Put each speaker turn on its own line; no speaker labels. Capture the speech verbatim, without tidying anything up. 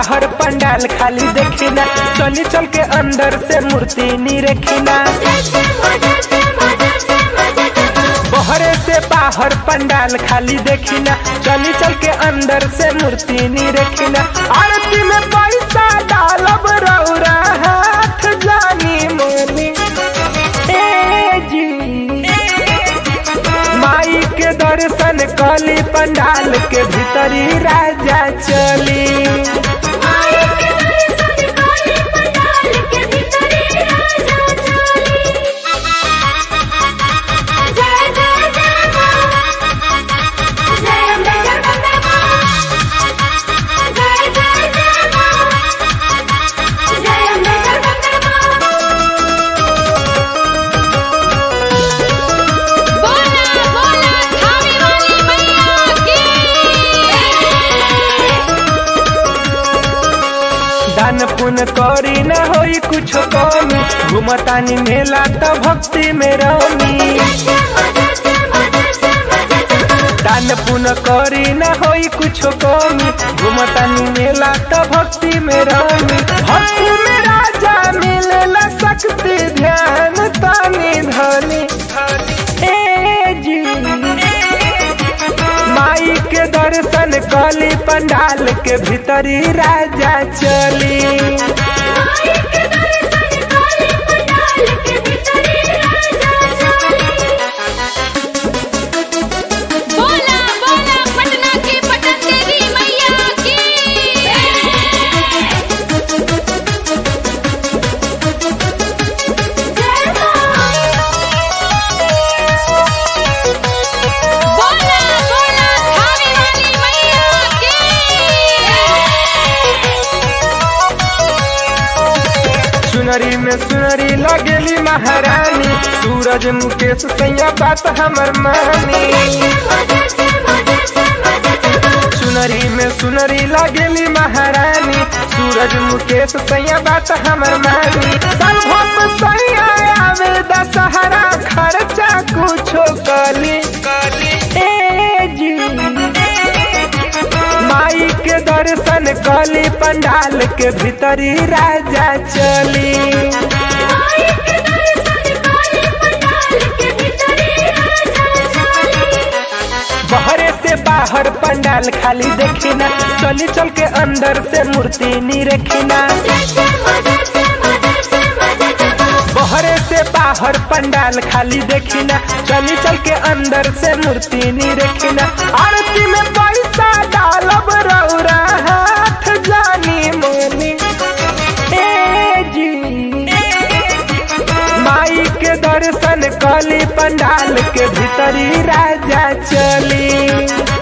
बाहर पंडाल खाली देखिना, चली चल के अंदर से मूर्ति नी रखिना। बहरे से बाहर पंडाल खाली देखिना, चली चल के अंदर से मूर्ति नी रखिना। आरती में पैसा डालब रौरा हाथ जानी मोनी ए जी, माई के दर्शन कली पंडाल के भीतरी राजा चली। दान पुण्य करी न होई कुछ कमी, घुमतानी मेला तो भक्ति में रमी। दान पुण्य करी न होई कुछ कमी, घुमतानी मेला तो भक्ति में रमी। भक्ति में राजा मिलेला शक्ति, ध्यान तानी धनी ए जी, माई के दर्शन कली पंडाल के भीतरी राजा चली।
बोला बोला पटना की पटन देवी मैया की। बोला बोला थाने वाली मैया की।
सुनरी में सुनरी लगेली महारानी, सूरज मुकेश सैया बात हमर मानी। सुनरी में सुनरी लगेली महारानी, सूरज मुकेश सैया बात हमर मानी। संभव सैया आवे दशहरा खर्चा कुछो कली ए जी, माई के दर्शन कली पंडाल के भीतरी राजा चली। बहरे से बाहर पंडाल खाली देखिना, चली चल के अंदर से मूर्ति नी रखिना। बहरे से बाहर पंडाल खाली देखिना, चली चल के अंदर से मूर्ति नी रखिना। आरती में पैसा डालब रौरा हाथ जानी मोनी ए जी, माई के दर्शन कली पंडाल के भीतरी राजा चली।